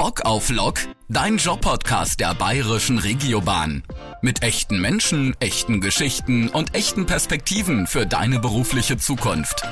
Bock auf Lok? Dein Job-Podcast der Bayerischen Regiobahn. Mit echten Menschen, echten Geschichten und echten Perspektiven für deine berufliche Zukunft.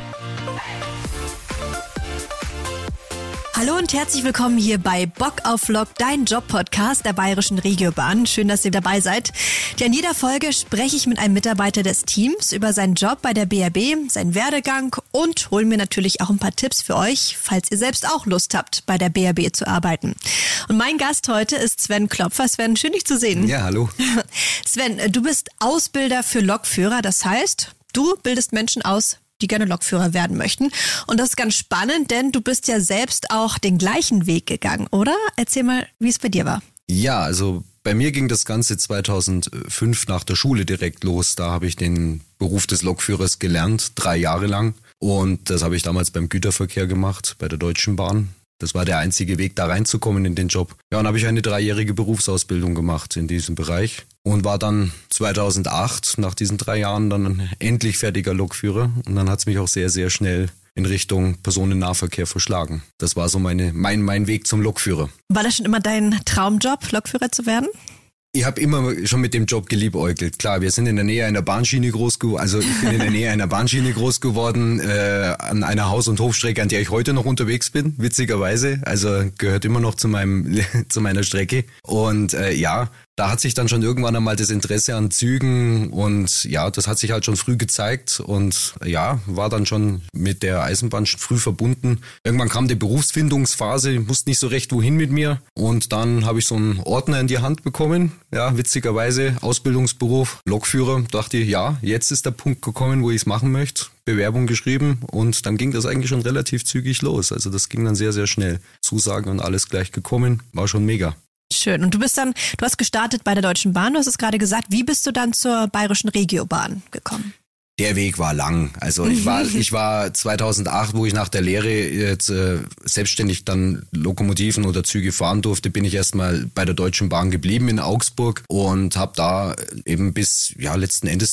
Hallo und herzlich willkommen hier bei Bock auf Lok, dein Job-Podcast der Bayerischen Regiobahn. Schön, dass ihr dabei seid. Ja, in jeder Folge spreche ich mit einem Mitarbeiter des Teams über seinen Job bei der BRB, seinen Werdegang und hole mir natürlich auch ein paar Tipps für euch, falls ihr selbst auch Lust habt, bei der BRB zu arbeiten. Und mein Gast heute ist Sven Klopfer. Sven, schön dich zu sehen. Ja, hallo. Sven, du bist Ausbilder für Lokführer. Das heißt, du bildest Menschen aus, die gerne Lokführer werden möchten. Und das ist ganz spannend, denn du bist ja selbst auch den gleichen Weg gegangen, oder? Erzähl mal, wie es bei dir war. Ja, also bei mir ging das Ganze 2005 nach der Schule direkt los. Da habe ich den Beruf des Lokführers gelernt, 3 Jahre lang. Und das habe ich damals beim Güterverkehr gemacht, bei der Deutschen Bahn. Das war der einzige Weg, da reinzukommen in den Job. Ja, und habe ich eine 3-jährige Berufsausbildung gemacht in diesem Bereich und war dann 2008 nach diesen 3 Jahren dann endlich fertiger Lokführer. Und dann hat es mich auch sehr, sehr schnell in Richtung Personennahverkehr verschlagen. Das war so mein Weg zum Lokführer. War das schon immer dein Traumjob, Lokführer zu werden? Ich habe immer schon mit dem Job geliebäugelt. Klar, wir sind in der Nähe einer Bahnschiene groß geworden. Also ich bin in der Nähe einer Bahnschiene groß geworden, an einer Haus- und Hofstrecke, an der ich heute noch unterwegs bin, witzigerweise. Also gehört immer noch zu meiner Strecke. Und ja, da hat sich dann schon irgendwann einmal das Interesse an Zügen und ja, das hat sich halt schon früh gezeigt und ja, war dann schon mit der Eisenbahn schon früh verbunden. Irgendwann kam die Berufsfindungsphase, ich wusste nicht so recht wohin mit mir und dann habe ich so einen Ordner in die Hand bekommen, ja, witzigerweise, Ausbildungsberuf, Lokführer, dachte ich, ja, jetzt ist der Punkt gekommen, wo ich es machen möchte. Bewerbung geschrieben und dann ging das eigentlich schon relativ zügig los. Also das ging dann sehr, sehr schnell. Zusagen und alles gleich gekommen, war schon mega. Schön. Und du hast gestartet bei der Deutschen Bahn, du hast es gerade gesagt. Wie bist du dann zur Bayerischen Regiobahn gekommen? Der Weg war lang. Also ich war 2008, wo ich nach der Lehre jetzt selbstständig dann Lokomotiven oder Züge fahren durfte, bin ich erstmal bei der Deutschen Bahn geblieben in Augsburg und habe da eben bis letzten Endes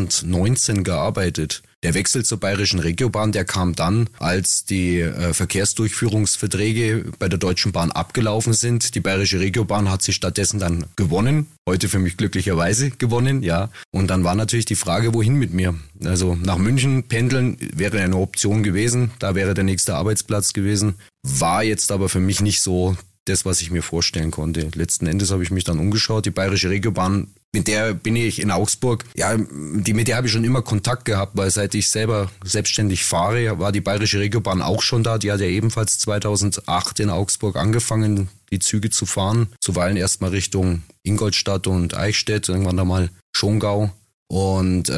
2019 gearbeitet. Der Wechsel zur Bayerischen Regiobahn, der kam dann, als die Verkehrsdurchführungsverträge bei der Deutschen Bahn abgelaufen sind. Die Bayerische Regiobahn hat sie stattdessen dann gewonnen. Heute für mich glücklicherweise gewonnen, ja. Und dann war natürlich die Frage, wohin mit mir? Also nach München pendeln wäre eine Option gewesen. Da wäre der nächste Arbeitsplatz gewesen. War jetzt aber für mich nicht so das, was ich mir vorstellen konnte. Letzten Endes habe ich mich dann umgeschaut. Die Bayerische Regiobahn, mit der bin ich in Augsburg. Ja, mit der habe ich schon immer Kontakt gehabt, weil seit ich selber selbstständig fahre, war die Bayerische Regiobahn auch schon da. Die hat ja ebenfalls 2008 in Augsburg angefangen, die Züge zu fahren. Zuweilen erstmal Richtung Ingolstadt und Eichstätt, irgendwann dann mal Schongau. Und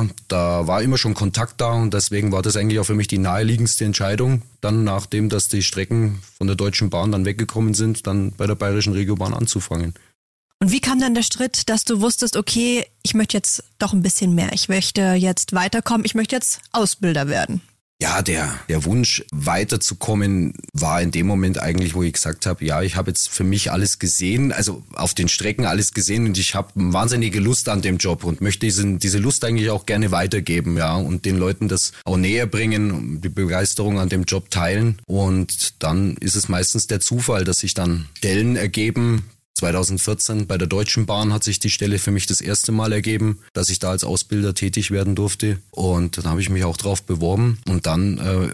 da war immer schon Kontakt da und deswegen war das eigentlich auch für mich die naheliegendste Entscheidung, dann nachdem, dass die Strecken von der Deutschen Bahn dann weggekommen sind, dann bei der Bayerischen Regiobahn anzufangen. Und wie kam dann der Schritt, dass du wusstest, okay, ich möchte jetzt doch ein bisschen mehr, ich möchte jetzt weiterkommen, ich möchte jetzt Ausbilder werden? Ja, der Wunsch weiterzukommen war in dem Moment eigentlich, wo ich gesagt habe, ja, ich habe jetzt für mich alles gesehen, also auf den Strecken alles gesehen und ich habe eine wahnsinnige Lust an dem Job und möchte diese Lust eigentlich auch gerne weitergeben, ja, und den Leuten das auch näher bringen, die Begeisterung an dem Job teilen und dann ist es meistens der Zufall, dass sich dann Stellen ergeben. 2014 bei der Deutschen Bahn hat sich die Stelle für mich das erste Mal ergeben, dass ich da als Ausbilder tätig werden durfte. Und dann habe ich mich auch drauf beworben. Und dann,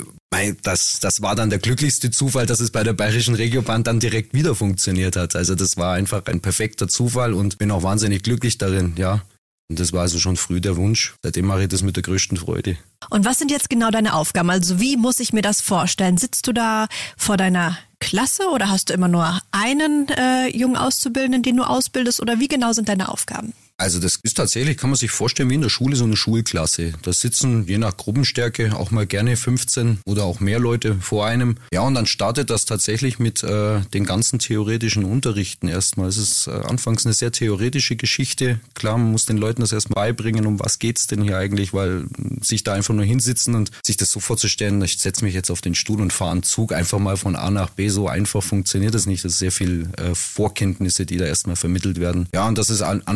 das war dann der glücklichste Zufall, dass es bei der Bayerischen Regiobahn dann direkt wieder funktioniert hat. Also das war einfach ein perfekter Zufall und bin auch wahnsinnig glücklich darin, ja. Und das war also schon früh der Wunsch. Seitdem mache ich das mit der größten Freude. Und was sind jetzt genau deine Aufgaben? Also wie muss ich mir das vorstellen? Sitzt du da vor deiner Klasse oder hast du immer nur einen jungen Auszubildenden, den du ausbildest? Oder wie genau sind deine Aufgaben? Also das ist tatsächlich, kann man sich vorstellen, wie in der Schule so eine Schulklasse. Da sitzen je nach Gruppenstärke auch mal gerne 15 oder auch mehr Leute vor einem. Ja, und dann startet das tatsächlich mit den ganzen theoretischen Unterrichten erstmal. Es ist anfangs eine sehr theoretische Geschichte. Klar, man muss den Leuten das erstmal beibringen, um was geht's denn hier eigentlich, weil sich da einfach nur hinsitzen und sich das so vorzustellen, ich setze mich jetzt auf den Stuhl und fahre einen Zug einfach mal von A nach B, so einfach funktioniert das nicht. Das ist sehr viel Vorkenntnisse, die da erstmal vermittelt werden. Ja, und das ist anfangs in der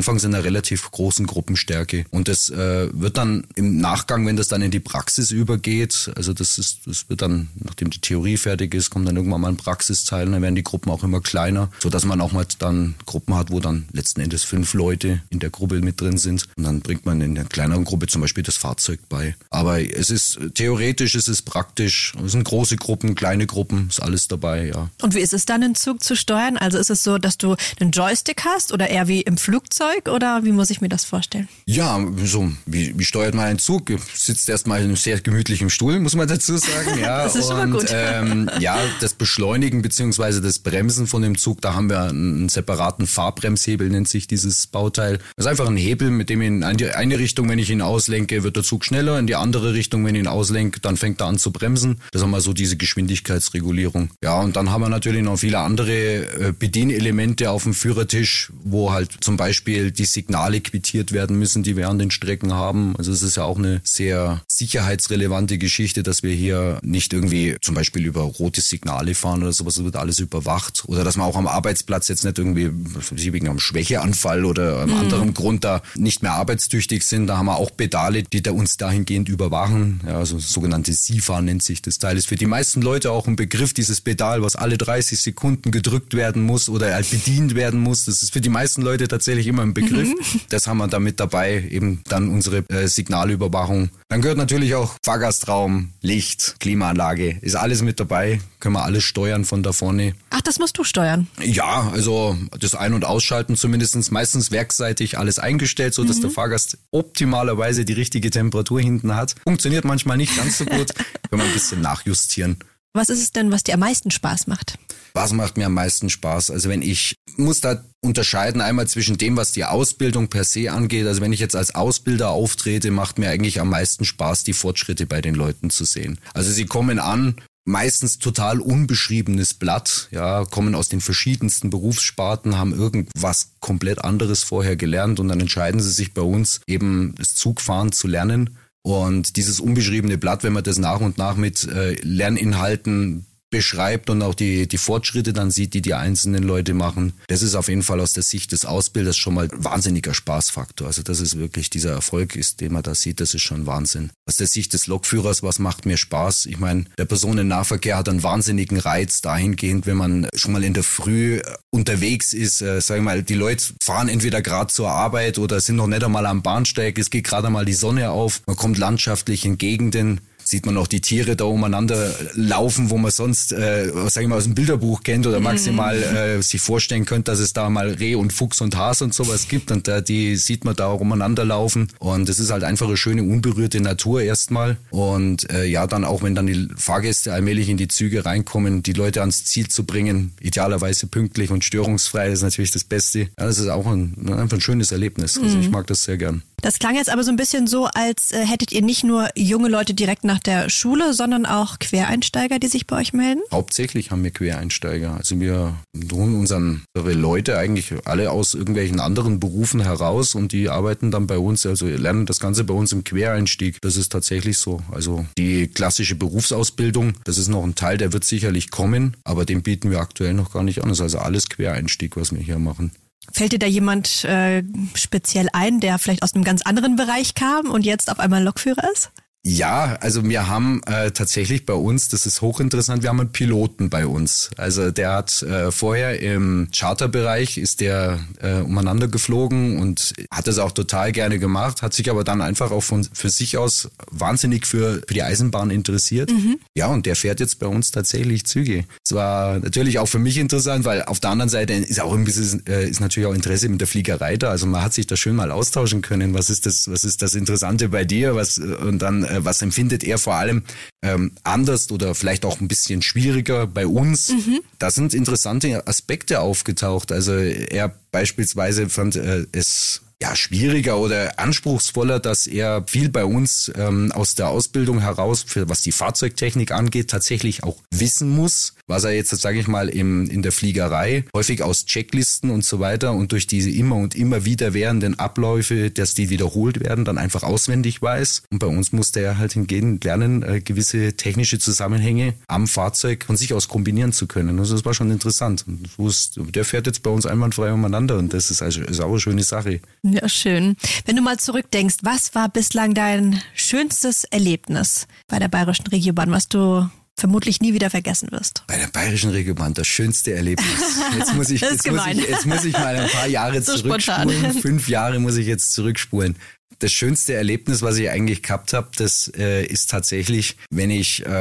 relativ großen Gruppenstärke. Und das wird dann im Nachgang, wenn das dann in die Praxis übergeht, also das wird dann, nachdem die Theorie fertig ist, kommt dann irgendwann mal ein Praxisteil und dann werden die Gruppen auch immer kleiner, sodass man auch mal dann Gruppen hat, wo dann letzten Endes 5 Leute in der Gruppe mit drin sind. Und dann bringt man in der kleineren Gruppe zum Beispiel das Fahrzeug bei. Aber es ist theoretisch, es ist praktisch. Es sind große Gruppen, kleine Gruppen, ist alles dabei, ja. Und wie ist es dann, einen Zug zu steuern? Also ist es so, dass du einen Joystick hast oder eher wie im Flugzeug oder wie muss ich mir das vorstellen? Ja, so wie steuert man einen Zug? Sitzt erstmal in einem sehr gemütlichen Stuhl, muss man dazu sagen. Ja, das ist schon mal gut. Ja, das Beschleunigen bzw. das Bremsen von dem Zug, da haben wir einen separaten Fahrbremshebel, nennt sich dieses Bauteil. Das ist einfach ein Hebel, mit dem in eine Richtung, wenn ich ihn auslenke, wird der Zug schneller, in die andere Richtung, wenn ich ihn auslenke, dann fängt er an zu bremsen. Das haben wir so diese Geschwindigkeitsregulierung. Ja, und dann haben wir natürlich noch viele andere Bedienelemente auf dem Führertisch, wo halt zum Beispiel die Signale quittiert werden müssen, die wir an den Strecken haben. Also es ist ja auch eine sehr sicherheitsrelevante Geschichte, dass wir hier nicht irgendwie zum Beispiel über rote Signale fahren oder sowas, das wird alles überwacht. Oder dass man auch am Arbeitsplatz jetzt nicht irgendwie wegen einem Schwächeanfall oder einem anderen Grund da nicht mehr arbeitstüchtig sind. Da haben wir auch Pedale, die da uns dahingehend überwachen. Ja, also sogenannte SIFA nennt sich das Teil. Ist für die meisten Leute auch ein Begriff, dieses Pedal, was alle 30 Sekunden gedrückt werden muss oder halt bedient werden muss. Das ist für die meisten Leute tatsächlich immer ein Begriff. Das haben wir da mit dabei, eben dann unsere Signalüberwachung. Dann gehört natürlich auch Fahrgastraum, Licht, Klimaanlage, ist alles mit dabei. Können wir alles steuern von da vorne. Ach, das musst du steuern? Ja, also das Ein- und Ausschalten zumindest, meistens werksseitig alles eingestellt, so dass der Fahrgast optimalerweise die richtige Temperatur hinten hat. Funktioniert manchmal nicht ganz so gut, können wir ein bisschen nachjustieren. Was ist es denn, was dir am meisten Spaß macht? Was macht mir am meisten Spaß? Also ich muss da unterscheiden einmal zwischen dem, was die Ausbildung per se angeht. Also wenn ich jetzt als Ausbilder auftrete, macht mir eigentlich am meisten Spaß, die Fortschritte bei den Leuten zu sehen. Also sie kommen an, meistens total unbeschriebenes Blatt, ja, kommen aus den verschiedensten Berufssparten, haben irgendwas komplett anderes vorher gelernt und dann entscheiden sie sich bei uns eben das Zugfahren zu lernen. Und dieses unbeschriebene Blatt, wenn man das nach und nach mit Lerninhalten beschreibt und auch die Fortschritte dann sieht, die einzelnen Leute machen. Das ist auf jeden Fall aus der Sicht des Ausbilders schon mal ein wahnsinniger Spaßfaktor. Also das ist wirklich dieser Erfolg ist, den man da sieht, das ist schon Wahnsinn. Aus der Sicht des Lokführers, was macht mir Spaß? Ich meine, der Personennahverkehr hat einen wahnsinnigen Reiz dahingehend, wenn man schon mal in der Früh unterwegs ist, sagen wir mal, die Leute fahren entweder gerade zur Arbeit oder sind noch nicht einmal am Bahnsteig, es geht gerade einmal die Sonne auf, man kommt landschaftlich in Gegenden, sieht man auch die Tiere da umeinander laufen, wo man sonst, sag ich mal, aus dem Bilderbuch kennt oder maximal sich vorstellen könnte, dass es da mal Reh und Fuchs und Hase und sowas gibt und die sieht man da auch umeinander laufen und es ist halt einfach eine schöne, unberührte Natur erstmal und ja, dann auch, wenn dann die Fahrgäste allmählich in die Züge reinkommen, die Leute ans Ziel zu bringen, idealerweise pünktlich und störungsfrei, das ist natürlich das Beste. Ja, das ist auch einfach ein schönes Erlebnis, also ich mag das sehr gern. Das klang jetzt aber so ein bisschen so, als hättet ihr nicht nur junge Leute direkt nach der Schule, sondern auch Quereinsteiger, die sich bei euch melden? Hauptsächlich haben wir Quereinsteiger. Also wir holen unsere Leute eigentlich alle aus irgendwelchen anderen Berufen heraus und die arbeiten dann bei uns, also lernen das Ganze bei uns im Quereinstieg. Das ist tatsächlich so. Also die klassische Berufsausbildung, das ist noch ein Teil, der wird sicherlich kommen, aber den bieten wir aktuell noch gar nicht an. Das ist also alles Quereinstieg, was wir hier machen. Fällt dir da jemand speziell ein, der vielleicht aus einem ganz anderen Bereich kam und jetzt auf einmal Lokführer ist? Ja, also wir haben tatsächlich bei uns, das ist hochinteressant, wir haben einen Piloten bei uns. Also der hat vorher im Charterbereich ist der umeinander geflogen und hat das auch total gerne gemacht, hat sich aber dann einfach auch für sich aus wahnsinnig für die Eisenbahn interessiert. Ja, und der fährt jetzt bei uns tatsächlich Züge. Es war natürlich auch für mich interessant, weil auf der anderen Seite ist auch ein bisschen, ist natürlich auch Interesse mit der Fliegerei da. Also man hat sich da schön mal austauschen können. Was ist das Interessante bei dir? Und dann was empfindet er vor allem anders oder vielleicht auch ein bisschen schwieriger bei uns? Da sind interessante Aspekte aufgetaucht. Also er beispielsweise fand es schwieriger oder anspruchsvoller, dass er viel bei uns aus der Ausbildung heraus, was die Fahrzeugtechnik angeht, tatsächlich auch wissen muss, was er jetzt, sage ich mal, in der Fliegerei häufig aus Checklisten und so weiter und durch diese immer und immer wieder währenden Abläufe, dass die wiederholt werden, dann einfach auswendig weiß. Und bei uns musste er halt hingehen lernen, gewisse technische Zusammenhänge am Fahrzeug von sich aus kombinieren zu können. Also das war schon interessant. Und der fährt jetzt bei uns einwandfrei umeinander und das ist auch eine schöne Sache. Ja, schön. Wenn du mal zurückdenkst, was war bislang dein schönstes Erlebnis bei der Bayerischen Regiobahn, was du vermutlich nie wieder vergessen wirst? Bei der Bayerischen Regiobahn, das schönste Erlebnis. Jetzt muss ich mal ein paar Jahre so zurückspulen. spontan. 5 Jahre muss ich jetzt zurückspulen. Das schönste Erlebnis, was ich eigentlich gehabt habe, das ist tatsächlich, wenn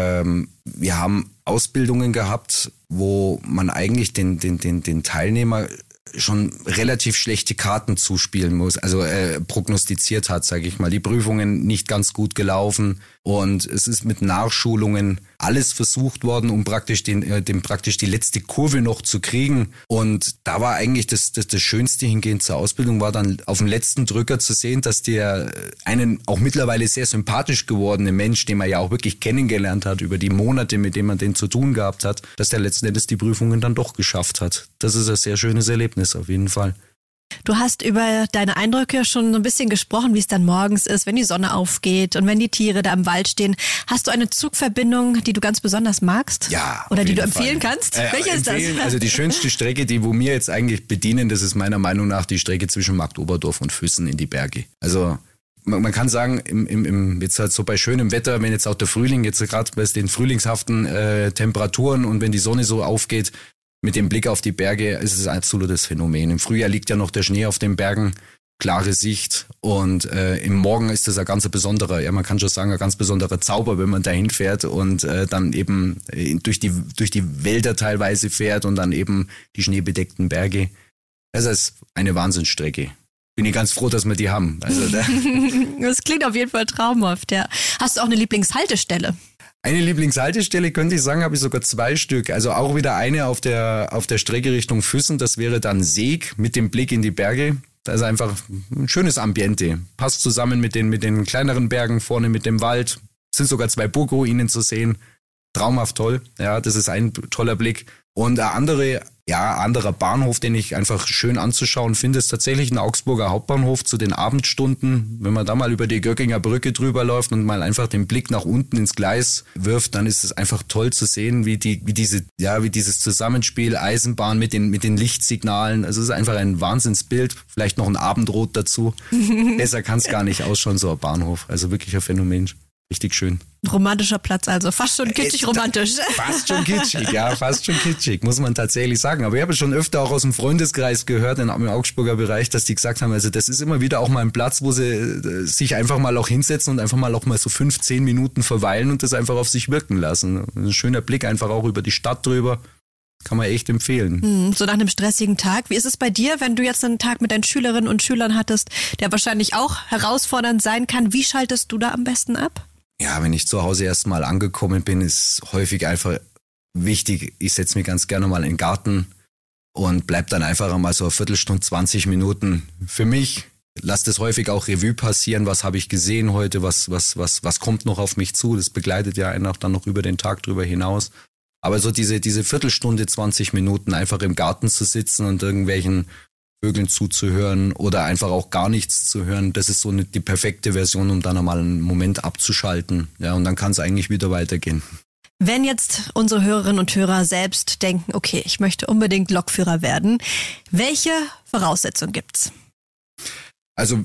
wir haben Ausbildungen gehabt, wo man eigentlich den Teilnehmer schon relativ schlechte Karten zuspielen muss, also prognostiziert hat, sage ich mal. Die Prüfungen nicht ganz gut gelaufen und es ist mit Nachschulungen alles versucht worden, um praktisch die letzte Kurve noch zu kriegen. Und da war eigentlich das Schönste hingehend zur Ausbildung, war dann auf dem letzten Drücker zu sehen, dass der einen auch mittlerweile sehr sympathisch gewordene Mensch, den man ja auch wirklich kennengelernt hat über die Monate, mit dem man den zu tun gehabt hat, dass der letzten Endes die Prüfungen dann doch geschafft hat. Das ist ein sehr schönes Erlebnis auf jeden Fall. Du hast über deine Eindrücke schon so ein bisschen gesprochen, wie es dann morgens ist, wenn die Sonne aufgeht und wenn die Tiere da im Wald stehen. Hast du eine Zugverbindung, die du ganz besonders magst? Ja. Oder die du empfehlen kannst? Welche ist das? Also die schönste Strecke, wo wir jetzt eigentlich bedienen, das ist meiner Meinung nach die Strecke zwischen Marktoberdorf und Füssen in die Berge. Also man kann sagen, jetzt halt so bei schönem Wetter, wenn jetzt auch der Frühling, jetzt gerade bei den frühlingshaften Temperaturen und wenn die Sonne so aufgeht, mit dem Blick auf die Berge ist es ein absolutes Phänomen. Im Frühjahr liegt ja noch der Schnee auf den Bergen, klare Sicht und im Morgen ist das ein ganz besonderer, ja man kann schon sagen, ein ganz besonderer Zauber, wenn man dahin fährt und dann eben durch die Wälder teilweise fährt und dann eben die schneebedeckten Berge. Das ist eine Wahnsinnsstrecke. Bin ich ganz froh, dass wir die haben. Also das klingt auf jeden Fall traumhaft, ja. Hast du auch eine Lieblingshaltestelle? Eine Lieblingshaltestelle, könnte ich sagen, habe ich sogar 2 Stück. Also auch wieder eine auf der Strecke Richtung Füssen. Das wäre dann Seeg mit dem Blick in die Berge. Da ist einfach ein schönes Ambiente. Passt zusammen mit den kleineren Bergen vorne mit dem Wald. Es sind sogar 2 Burgruinen zu sehen. Traumhaft toll. Ja, das ist ein toller Blick. Und ein anderer Bahnhof, den ich einfach schön anzuschauen finde, ist tatsächlich ein Augsburger Hauptbahnhof zu den Abendstunden. Wenn man da mal über die Göckinger Brücke drüber läuft und mal einfach den Blick nach unten ins Gleis wirft, dann ist es einfach toll zu sehen, wie dieses Zusammenspiel Eisenbahn mit den Lichtsignalen. Also es ist einfach ein Wahnsinnsbild. Vielleicht noch ein Abendrot dazu. Besser kann es gar nicht ausschauen, so ein Bahnhof. Also wirklich ein Phänomen. Richtig schön. Romantischer Platz, also fast schon kitschig romantisch. Fast schon kitschig, muss man tatsächlich sagen. Aber ich habe schon öfter auch aus dem Freundeskreis gehört, im Augsburger Bereich, dass die gesagt haben, also das ist immer wieder auch mal ein Platz, wo sie sich einfach mal auch hinsetzen und einfach mal auch mal so 5-10 Minuten verweilen und das einfach auf sich wirken lassen. Ein schöner Blick einfach auch über die Stadt drüber. Kann man echt empfehlen. So nach einem stressigen Tag. Wie ist es bei dir, wenn du jetzt einen Tag mit deinen Schülerinnen und Schülern hattest, der wahrscheinlich auch herausfordernd sein kann? Wie schaltest du da am besten ab? Ja, wenn ich zu Hause erst mal angekommen bin, ist häufig einfach wichtig, ich setze mich ganz gerne mal in den Garten und bleib dann einfach einmal so eine Viertelstunde, 20 Minuten für mich. Lass das häufig auch Revue passieren, was habe ich gesehen heute, was kommt noch auf mich zu. Das begleitet ja einen auch dann noch über den Tag drüber hinaus. Aber so diese Viertelstunde, 20 Minuten einfach im Garten zu sitzen und irgendwelchen Vögeln zuzuhören oder einfach auch gar nichts zu hören, das ist so die perfekte Version, um dann einmal einen Moment abzuschalten. Ja, und dann kann es eigentlich wieder weitergehen. Wenn jetzt unsere Hörerinnen und Hörer selbst denken, okay, ich möchte unbedingt Lokführer werden, welche Voraussetzungen gibt's? Also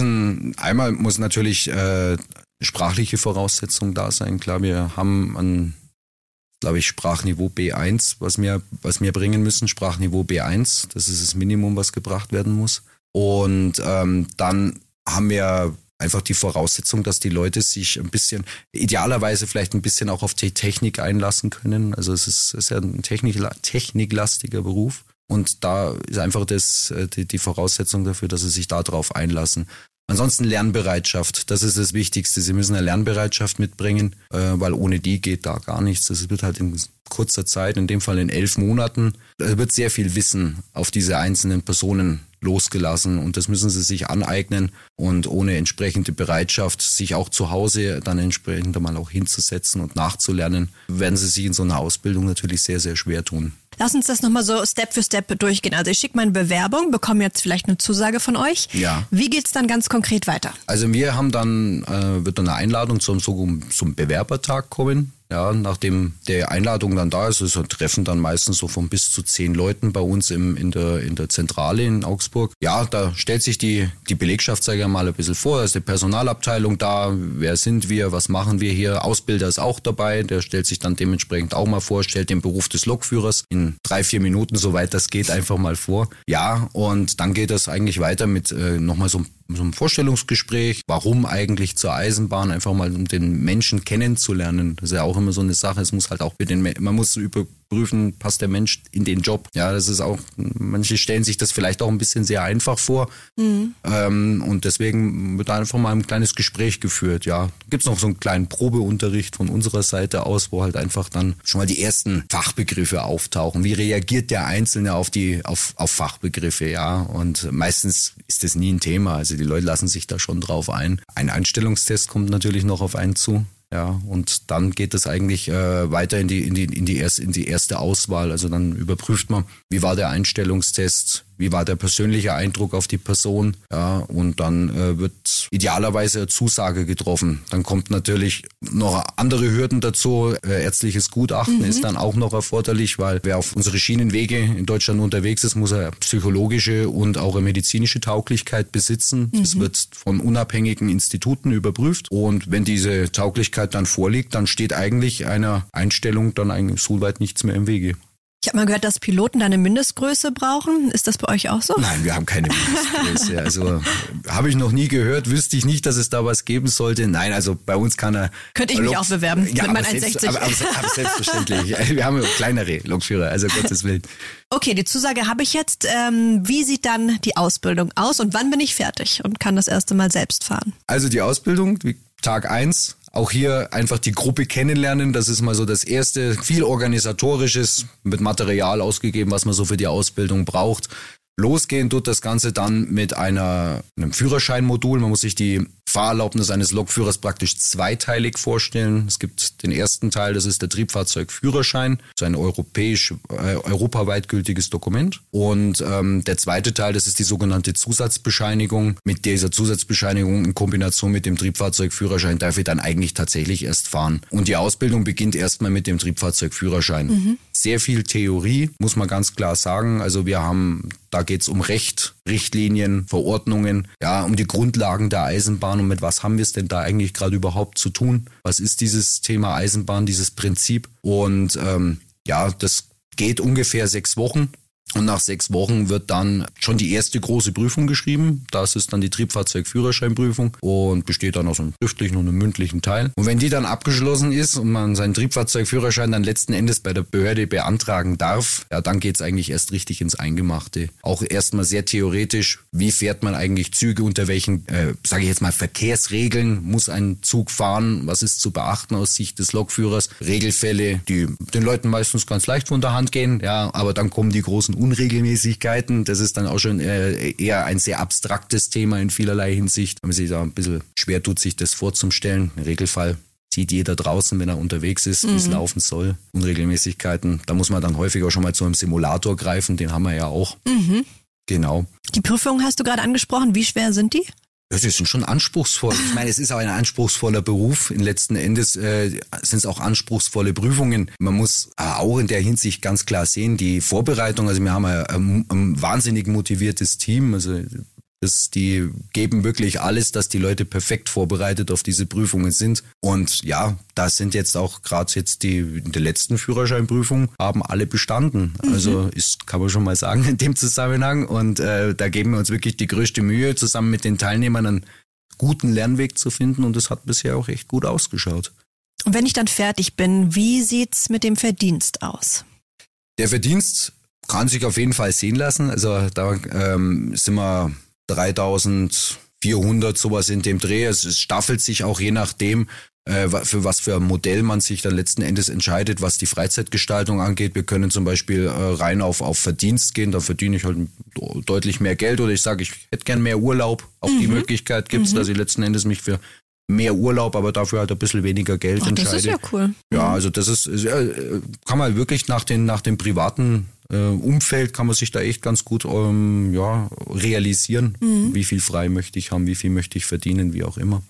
muss natürlich sprachliche Voraussetzungen da sein. Klar, wir haben Sprachniveau B1, was wir bringen müssen, Sprachniveau B1. Das ist das Minimum, was gebracht werden muss. Und dann haben wir einfach die Voraussetzung, dass die Leute sich idealerweise vielleicht ein bisschen auch auf die Technik einlassen können. Also es ist ja ein techniklastiger Beruf. Und da ist einfach die Voraussetzung dafür, dass sie sich darauf einlassen. Ansonsten Lernbereitschaft, das ist das Wichtigste. Sie müssen eine Lernbereitschaft mitbringen, weil ohne die geht da gar nichts. Das wird halt in kurzer Zeit, in dem Fall in 11 Monaten, da wird sehr viel Wissen auf diese einzelnen Personen losgelassen und das müssen sie sich aneignen und ohne entsprechende Bereitschaft, sich auch zu Hause dann entsprechend einmal auch hinzusetzen und nachzulernen, werden sie sich in so einer Ausbildung natürlich sehr, sehr schwer tun. Lass uns das nochmal so Step für Step durchgehen. Also ich schicke meine Bewerbung, bekomme jetzt vielleicht eine Zusage von euch. Ja. Wie geht's dann ganz konkret weiter? Also wir haben dann, wird dann eine Einladung zum Bewerbertag kommen. Ja, nachdem der Einladung dann da ist, also treffen dann meistens so von bis zu 10 Leuten bei uns in der Zentrale in Augsburg. Ja, da stellt sich die Belegschaft, sage ich mal, ein bisschen vor. Da ist die Personalabteilung da. Wer sind wir? Was machen wir hier? Ausbilder ist auch dabei. Der stellt sich dann dementsprechend auch mal vor, stellt den Beruf des Lokführers in 3-4 Minuten, soweit das geht, einfach mal vor. Ja, und dann geht das eigentlich weiter mit nochmal so einem Vorstellungsgespräch. Warum eigentlich zur Eisenbahn? Einfach mal, um den Menschen kennenzulernen. Das ist ja auch immer so eine Sache. Es muss halt auch man muss überprüfen, passt der Mensch in den Job? Ja, das ist auch, manche stellen sich das vielleicht auch ein bisschen sehr einfach vor. Und deswegen wird da einfach mal ein kleines Gespräch geführt. Ja, gibt's noch so einen kleinen Probeunterricht von unserer Seite aus, wo halt einfach dann schon mal die ersten Fachbegriffe auftauchen. Wie reagiert der Einzelne auf Fachbegriffe? Ja, und meistens ist das nie ein Thema. Also die Leute lassen sich da schon drauf ein. Ein Einstellungstest kommt natürlich noch auf einen zu. Ja, und dann geht es eigentlich weiter in die erste Auswahl. Also dann überprüft man, wie war der Einstellungstest, wie war der persönliche Eindruck auf die Person. Ja, und dann wird idealerweise eine Zusage getroffen. Dann kommt natürlich noch andere Hürden dazu. Ärztliches Gutachten ist dann auch noch erforderlich, weil wer auf unsere Schienenwege in Deutschland unterwegs ist, muss eine psychologische und auch eine medizinische Tauglichkeit besitzen. Das wird von unabhängigen Instituten überprüft. Und wenn diese Tauglichkeit dann vorliegt, dann steht eigentlich einer Einstellung dann eigentlich so weit nichts mehr im Wege. Ich habe mal gehört, dass Piloten da eine Mindestgröße brauchen. Ist das bei euch auch so? Nein, wir haben keine Mindestgröße. Also habe ich noch nie gehört, wüsste ich nicht, dass es da was geben sollte. Nein, also bei uns kann er... Könnte ich mich auch bewerben mit meinen 1,60. Aber selbstverständlich. Wir haben kleinere Lokführer, also Gottes Willen. Okay, die Zusage habe ich jetzt. Wie sieht dann die Ausbildung aus und wann bin ich fertig und kann das erste Mal selbst fahren? Also die Ausbildung, Tag 1, auch hier einfach die Gruppe kennenlernen, das ist mal so das Erste. Viel Organisatorisches, mit Material ausgegeben, was man so für die Ausbildung braucht. Losgehen tut das Ganze dann mit einem Führerscheinmodul. Man muss sich die Fahrerlaubnis eines Lokführers praktisch zweiteilig vorstellen. Es gibt den ersten Teil, das ist der Triebfahrzeugführerschein, das ist ein europaweit gültiges Dokument. Und der zweite Teil, das ist die sogenannte Zusatzbescheinigung. Mit dieser Zusatzbescheinigung in Kombination mit dem Triebfahrzeugführerschein darf ich dann eigentlich tatsächlich erst fahren. Und die Ausbildung beginnt erstmal mit dem Triebfahrzeugführerschein. Sehr viel Theorie, muss man ganz klar sagen. Also da geht's um Recht, Richtlinien, Verordnungen, ja, um die Grundlagen der Eisenbahn und mit was haben wir es denn da eigentlich gerade überhaupt zu tun? Was ist dieses Thema Eisenbahn, dieses Prinzip? Und das geht ungefähr 6 Wochen. Und nach 6 Wochen wird dann schon die erste große Prüfung geschrieben. Das ist dann die Triebfahrzeugführerscheinprüfung und besteht dann aus einem schriftlichen und einem mündlichen Teil. Und wenn die dann abgeschlossen ist und man seinen Triebfahrzeugführerschein dann letzten Endes bei der Behörde beantragen darf, ja, dann geht's eigentlich erst richtig ins Eingemachte. Auch erstmal sehr theoretisch, wie fährt man eigentlich Züge, unter welchen, sage ich jetzt mal, Verkehrsregeln muss ein Zug fahren, was ist zu beachten aus Sicht des Lokführers, Regelfälle, die den Leuten meistens ganz leicht von der Hand gehen, ja, aber dann kommen die großen Unregelmäßigkeiten. Das ist dann auch schon eher ein sehr abstraktes Thema in vielerlei Hinsicht. Wenn man sich da ein bisschen schwer tut, sich das vorzustellen. Im Regelfall sieht jeder draußen, wenn er unterwegs ist, wie es laufen soll. Unregelmäßigkeiten. Da muss man dann häufiger schon mal zu einem Simulator greifen. Den haben wir ja auch. Genau. Die Prüfungen hast du gerade angesprochen. Wie schwer sind die? Ja, sie sind schon anspruchsvoll. Ich meine, es ist auch ein anspruchsvoller Beruf. In letzten Endes sind es auch anspruchsvolle Prüfungen. Man muss auch in der Hinsicht ganz klar sehen, die Vorbereitung, also wir haben ein wahnsinnig motiviertes Team, also die geben wirklich alles, dass die Leute perfekt vorbereitet auf diese Prüfungen sind. Und ja, das sind jetzt auch gerade in der letzten Führerscheinprüfung haben alle bestanden. Also kann man schon mal sagen in dem Zusammenhang. Und da geben wir uns wirklich die größte Mühe, zusammen mit den Teilnehmern einen guten Lernweg zu finden. Und das hat bisher auch echt gut ausgeschaut. Und wenn ich dann fertig bin, wie sieht's mit dem Verdienst aus? Der Verdienst kann sich auf jeden Fall sehen lassen. Also da sind wir 3.400, sowas in dem Dreh. Es staffelt sich auch je nachdem, für was für ein Modell man sich dann letzten Endes entscheidet, was die Freizeitgestaltung angeht. Wir können zum Beispiel rein auf Verdienst gehen, da verdiene ich halt deutlich mehr Geld oder ich sage, ich hätte gern mehr Urlaub. Auch die Möglichkeit gibt es, dass ich letzten Endes mich für mehr Urlaub, aber dafür halt ein bisschen weniger Geld entscheide. Das ist ja cool. Ja, also das ist, kann man wirklich nach dem privaten Umfeld kann man sich da echt ganz gut realisieren, wie viel frei möchte ich haben, wie viel möchte ich verdienen, wie auch immer.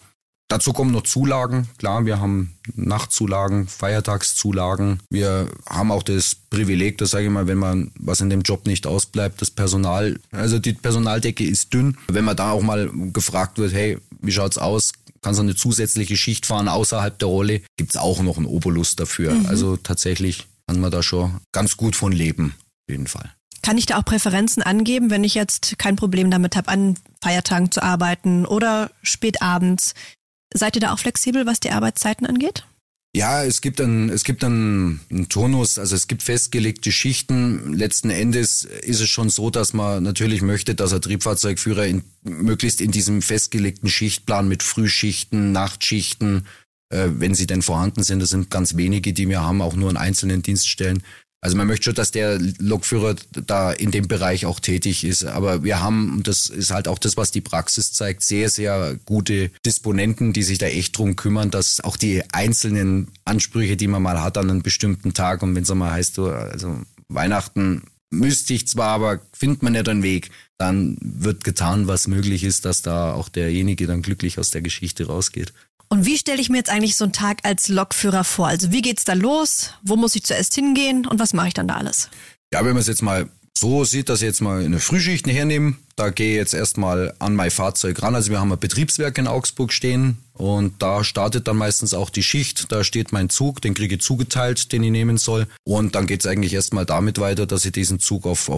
Dazu kommen noch Zulagen. Klar, wir haben Nachtzulagen, Feiertagszulagen. Wir haben auch das Privileg, das sage ich mal, wenn man was in dem Job nicht ausbleibt, das Personal, also die Personaldecke ist dünn. Wenn man da auch mal gefragt wird, hey, wie schaut's aus? Kannst du eine zusätzliche Schicht fahren außerhalb der Rolle? Gibt's auch noch einen Obolus dafür. Also tatsächlich kann man da schon ganz gut von leben, auf jeden Fall. Kann ich da auch Präferenzen angeben, wenn ich jetzt kein Problem damit habe, an Feiertagen zu arbeiten oder spät abends? Seid ihr da auch flexibel, was die Arbeitszeiten angeht? Ja, es gibt einen Turnus, also es gibt festgelegte Schichten. Letzten Endes ist es schon so, dass man natürlich möchte, dass ein Triebfahrzeugführer möglichst in diesem festgelegten Schichtplan mit Frühschichten, Nachtschichten, wenn sie denn vorhanden sind, das sind ganz wenige, die wir haben, auch nur an einzelnen Dienststellen. Also man möchte schon, dass der Lokführer da in dem Bereich auch tätig ist. Aber wir haben, und das ist halt auch das, was die Praxis zeigt, sehr, sehr gute Disponenten, die sich da echt drum kümmern, dass auch die einzelnen Ansprüche, die man mal hat an einem bestimmten Tag, und wenn es mal heißt, also Weihnachten müsste ich zwar, aber findet man ja den Weg, dann wird getan, was möglich ist, dass da auch derjenige dann glücklich aus der Geschichte rausgeht. Und wie stelle ich mir jetzt eigentlich so einen Tag als Lokführer vor? Also wie geht's da los? Wo muss ich zuerst hingehen? Und was mache ich dann da alles? Ja, wenn man es jetzt mal so sieht, dass ich jetzt mal eine Frühschicht hernehme, da gehe ich jetzt erstmal an mein Fahrzeug ran. Also wir haben ein Betriebswerk in Augsburg stehen und da startet dann meistens auch die Schicht. Da steht mein Zug, den kriege ich zugeteilt, den ich nehmen soll. Und dann geht es eigentlich erstmal damit weiter, dass ich diesen Zug auf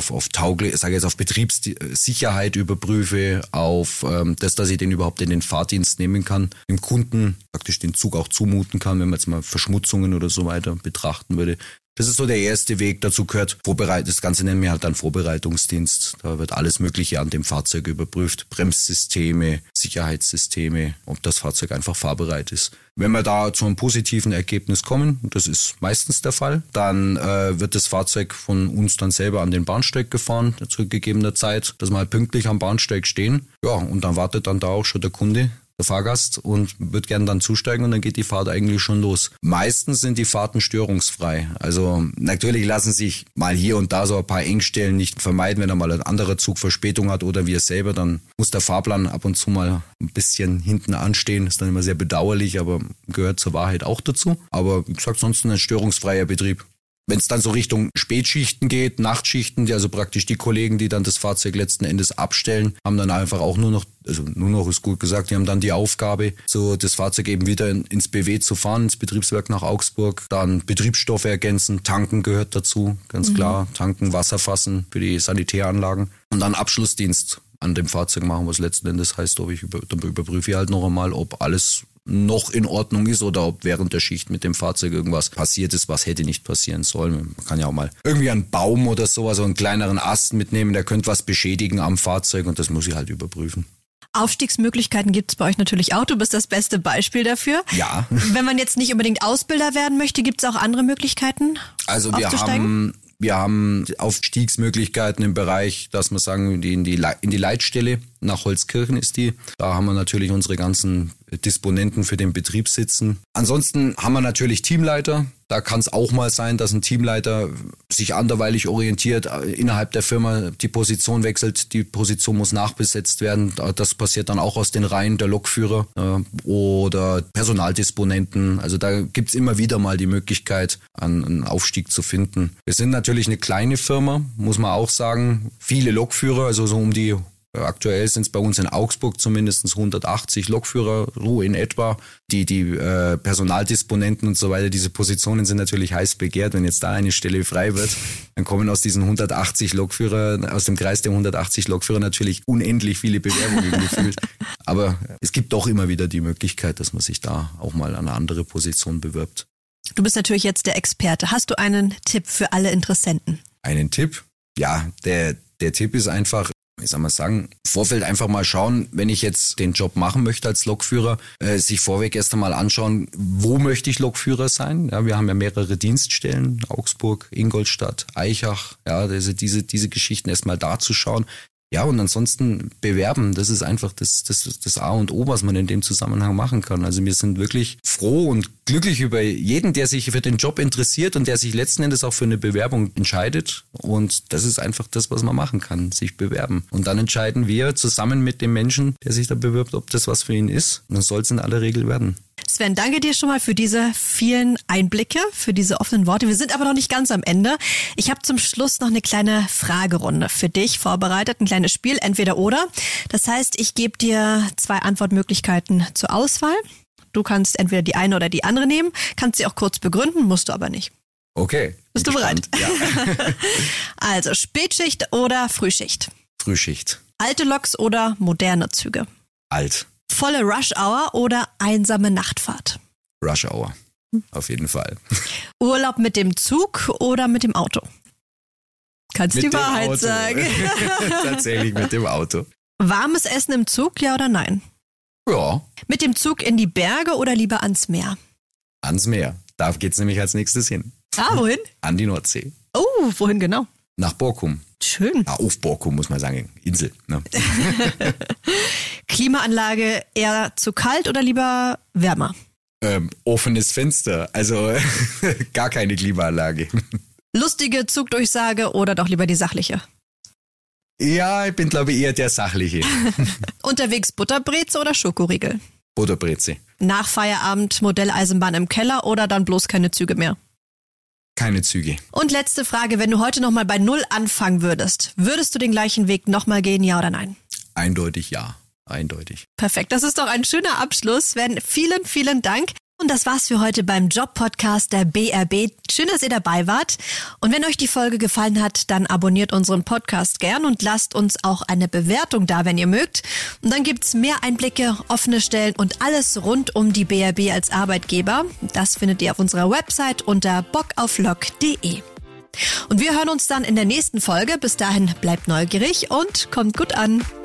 Betriebssicherheit überprüfe, auf dass ich den überhaupt in den Fahrdienst nehmen kann, dem Kunden praktisch den Zug auch zumuten kann, wenn man jetzt mal Verschmutzungen oder so weiter betrachten würde. Das ist so der erste Weg. Dazu gehört das Ganze nennen wir halt dann Vorbereitungsdienst. Da wird alles Mögliche an dem Fahrzeug überprüft. Bremssysteme, Sicherheitssysteme, ob das Fahrzeug einfach fahrbereit ist. Wenn wir da zu einem positiven Ergebnis kommen, das ist meistens der Fall, dann wird das Fahrzeug von uns dann selber an den Bahnsteig gefahren, zu gegebener Zeit, dass wir halt pünktlich am Bahnsteig stehen. Ja, und dann wartet dann da auch schon der Kunde, der Fahrgast, und wird gern dann zusteigen und dann geht die Fahrt eigentlich schon los. Meistens sind die Fahrten störungsfrei. Also natürlich lassen sich mal hier und da so ein paar Engstellen nicht vermeiden, wenn da mal ein anderer Zug Verspätung hat oder wir selber, dann muss der Fahrplan ab und zu mal ein bisschen hinten anstehen. Das ist dann immer sehr bedauerlich, aber gehört zur Wahrheit auch dazu. Aber wie gesagt, sonst ein störungsfreier Betrieb. Wenn es dann so Richtung Spätschichten geht, Nachtschichten, also praktisch die Kollegen, die dann das Fahrzeug letzten Endes abstellen, haben dann einfach auch nur noch ist gut gesagt, die haben dann die Aufgabe, so das Fahrzeug eben wieder ins BW zu fahren, ins Betriebswerk nach Augsburg, dann Betriebsstoffe ergänzen, tanken gehört dazu, ganz klar, tanken, Wasser fassen für die Sanitäranlagen und dann Abschlussdienst an dem Fahrzeug machen, was letzten Endes heißt, dann überprüfe ich halt noch einmal, ob alles noch in Ordnung ist oder ob während der Schicht mit dem Fahrzeug irgendwas passiert ist, was hätte nicht passieren sollen. Man kann ja auch mal irgendwie einen Baum oder sowas, so einen kleineren Ast mitnehmen, der könnte was beschädigen am Fahrzeug und das muss ich halt überprüfen. Aufstiegsmöglichkeiten gibt es bei euch natürlich auch. Du bist das beste Beispiel dafür. Ja. Wenn man jetzt nicht unbedingt Ausbilder werden möchte, gibt es auch andere Möglichkeiten, also aufzusteigen? Wir haben Aufstiegsmöglichkeiten im Bereich, dass wir sagen, in die Leitstelle nach Holzkirchen ist die. Da haben wir natürlich unsere ganzen Disponenten für den Betrieb sitzen. Ansonsten haben wir natürlich Teamleiter. Da kann es auch mal sein, dass ein Teamleiter sich anderweitig orientiert, innerhalb der Firma die Position wechselt, die Position muss nachbesetzt werden. Das passiert dann auch aus den Reihen der Lokführer oder Personaldisponenten. Also da gibt's immer wieder mal die Möglichkeit, einen Aufstieg zu finden. Wir sind natürlich eine kleine Firma, muss man auch sagen. Viele Lokführer, also so um die aktuell sind es bei uns in Augsburg zumindest 180 Lokführer, so in etwa. Die Personaldisponenten und so weiter, diese Positionen sind natürlich heiß begehrt. Wenn jetzt da eine Stelle frei wird, dann kommen aus diesen 180 Lokführer, aus dem Kreis der 180 Lokführer natürlich unendlich viele Bewerbungen gefühlt. Aber es gibt doch immer wieder die Möglichkeit, dass man sich da auch mal an eine andere Position bewirbt. Du bist natürlich jetzt der Experte. Hast du einen Tipp für alle Interessenten? Einen Tipp? Ja, der Tipp ist einfach, wie soll man sagen, im Vorfeld einfach mal schauen, wenn ich jetzt den Job machen möchte als Lokführer, sich vorweg erst einmal anschauen, wo möchte ich Lokführer sein? Ja, wir haben ja mehrere Dienststellen, Augsburg, Ingolstadt, Aichach, ja, also diese Geschichten erstmal da zu schauen. Ja, und ansonsten bewerben, das ist einfach das A und O, was man in dem Zusammenhang machen kann. Also wir sind wirklich froh und glücklich über jeden, der sich für den Job interessiert und der sich letzten Endes auch für eine Bewerbung entscheidet. Und das ist einfach das, was man machen kann, sich bewerben. Und dann entscheiden wir zusammen mit dem Menschen, der sich da bewirbt, ob das was für ihn ist. Und dann soll es in aller Regel werden. Sven, danke dir schon mal für diese vielen Einblicke, für diese offenen Worte. Wir sind aber noch nicht ganz am Ende. Ich habe zum Schluss noch eine kleine Fragerunde für dich vorbereitet, ein kleines Spiel, entweder oder. Das heißt, ich gebe dir 2 Antwortmöglichkeiten zur Auswahl. Du kannst entweder die eine oder die andere nehmen, kannst sie auch kurz begründen, musst du aber nicht. Okay. Bist du bereit? Ja. Also Spätschicht oder Frühschicht? Frühschicht. Alte Loks oder moderne Züge? Alt. Volle Rush-Hour oder einsame Nachtfahrt? Rush Hour. Auf jeden Fall. Urlaub mit dem Zug oder mit dem Auto? Kannst Mit die dem Wahrheit Auto. sagen. Tatsächlich mit dem Auto. Warmes Essen im Zug, ja oder nein? Ja, Mit dem Zug in die Berge oder lieber ans Meer? ans Meer. Da geht's nämlich als nächstes hin. Ah, wohin? An die Nordsee. Oh, wohin genau? Nach Borkum. Schön. Auf Borkum muss man sagen. Insel. Ne? Klimaanlage eher zu kalt oder lieber wärmer? Offenes Fenster. Also gar keine Klimaanlage. Lustige Zugdurchsage oder doch lieber die sachliche? Ja, ich bin glaube ich eher der Sachliche. Unterwegs Butterbreze oder Schokoriegel? Butterbreze. Nach Feierabend Modelleisenbahn im Keller oder dann bloß keine Züge mehr? Keine Züge. Und letzte Frage, wenn du heute nochmal bei Null anfangen würdest du den gleichen Weg nochmal gehen, ja oder nein? Eindeutig ja. Eindeutig. Perfekt, das ist doch ein schöner Abschluss. Sven, vielen, vielen Dank. Und das war's für heute beim Job-Podcast der BRB. Schön, dass ihr dabei wart. Und wenn euch die Folge gefallen hat, dann abonniert unseren Podcast gern und lasst uns auch eine Bewertung da, wenn ihr mögt. Und dann gibt's mehr Einblicke, offene Stellen und alles rund um die BRB als Arbeitgeber. Das findet ihr auf unserer Website unter bockauflog.de. Und wir hören uns dann in der nächsten Folge. Bis dahin bleibt neugierig und kommt gut an.